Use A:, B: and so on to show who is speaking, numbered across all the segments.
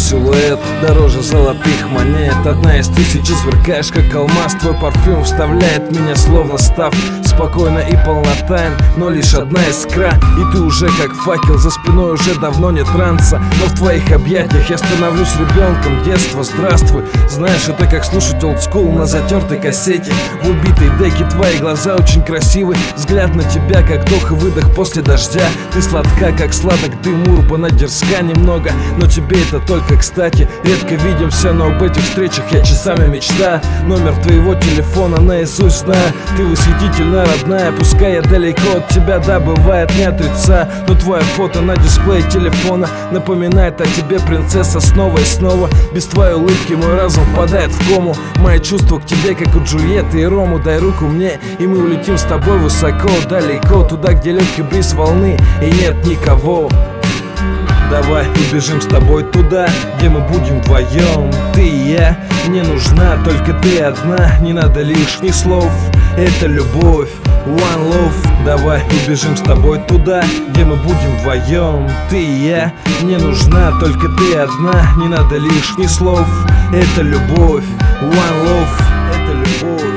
A: силуэт дороже золотых монет. Одна из тысячи, сверкаешь как алмаз. Твой парфюм вставляет меня, словно став спокойно и полнотайн, но лишь одна искра, и ты уже как факел. За спиной уже давно нет транса, но в твоих объятиях я становлюсь ребенком детства. Здравствуй, знаешь, это как слушать олдскул на затертой кассете. В убитой деке твои глаза очень красивы. Взгляд на тебя как вдох и выдох после дождя. Ты сладка, как сладок дым, урбана дерзка немного, но тебе это только кстати. Редко видимся, но об этих встречах я часами мечтаю. Номер твоего телефона наизусть знаю. Ты восхитительно родная, пускай я далеко от тебя, да, бывает, не отрицаю. Но твое фото на дисплее телефона напоминает о тебе, принцесса, снова и снова. Без твоей улыбки мой разум впадает в кому. Мои чувства к тебе, как у Джульетты и Рому. Дай руку мне, и мы улетим с тобой высоко, далеко, туда, где легкий бриз волны и нет никого. Давай убежим с тобой туда, где мы будем вдвоем. Ты и я, мне нужна только ты одна. Не надо лишних слов, это любовь, one love. Давай убежим с тобой туда, где мы будем вдвоем. Ты и я, мне нужна только ты одна. Не надо лишних слов, это любовь, one love. Это любовь.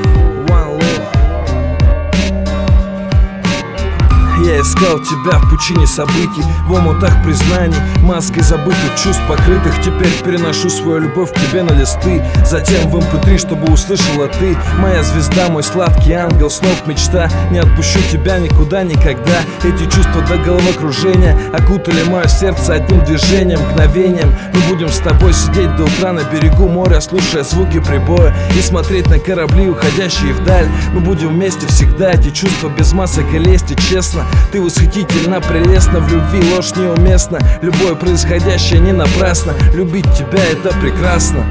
A: Я искал тебя в пучине событий, в омутах признаний, маской забытых чувств покрытых. Теперь переношу свою любовь к тебе на листы, затем в MP3, чтобы услышала ты. Моя звезда, мой сладкий ангел, снов мечта. Не отпущу тебя никуда, никогда. Эти чувства до головокружения окутали мое сердце одним движением, мгновением. Мы будем с тобой сидеть до утра на берегу моря, слушая звуки прибоя и смотреть на корабли, уходящие вдаль. Мы будем вместе всегда, эти чувства без масок и лести, честно. Ты восхитительно, прелестна, в любви ложь неуместна. Любое происходящее не напрасно. Любить тебя — это прекрасно.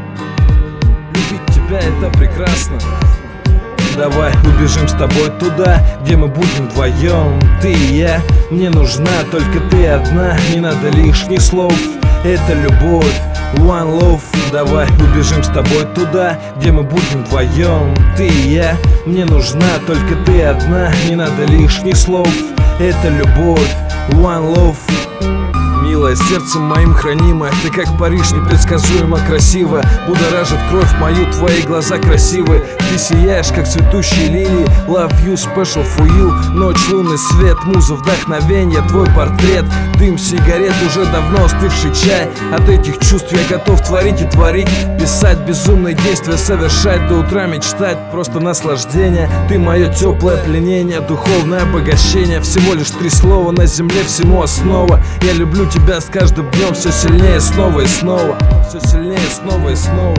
A: Любить тебя — это прекрасно. Давай убежим с тобой туда, где мы будем вдвоем. Ты и я, мне нужна только ты одна. Не надо лишних слов, это любовь, one love. Давай убежим с тобой туда, где мы будем вдвоем. Ты и я, мне нужна только ты одна. Не надо лишних слов, это любовь, one love. Милая, сердцем моим хранимая, ты как Париж, непредсказуемо красивая. Будоражит кровь мою, твои глаза красивые. Ты сияешь, как цветущие лилии. Love you, special for you. Ночь, лунный свет, муза, вдохновенье, твой портрет. Дым сигарет, уже давно остывший чай. От этих чувств я готов творить и творить. Писать безумные действия, совершать до утра, мечтать. Просто наслаждение, ты мое теплое пленение, духовное обогащение. Всего лишь 3 слова, на земле всему основа. Я люблю тебя с каждым днем все сильнее, снова и снова. Все сильнее, снова и снова.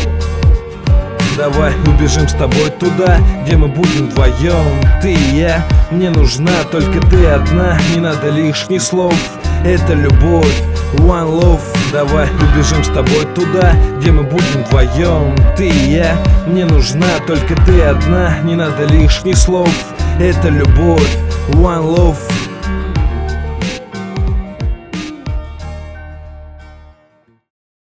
A: Давай убежим с тобой туда, где мы будем вдвоем. Ты и я, мне нужна только ты одна. Не надо лишних слов, это любовь, one love. Давай убежим с тобой туда, где мы будем вдвоем. Ты и я, мне нужна только ты одна. Не надо лишних слов, это любовь, one love.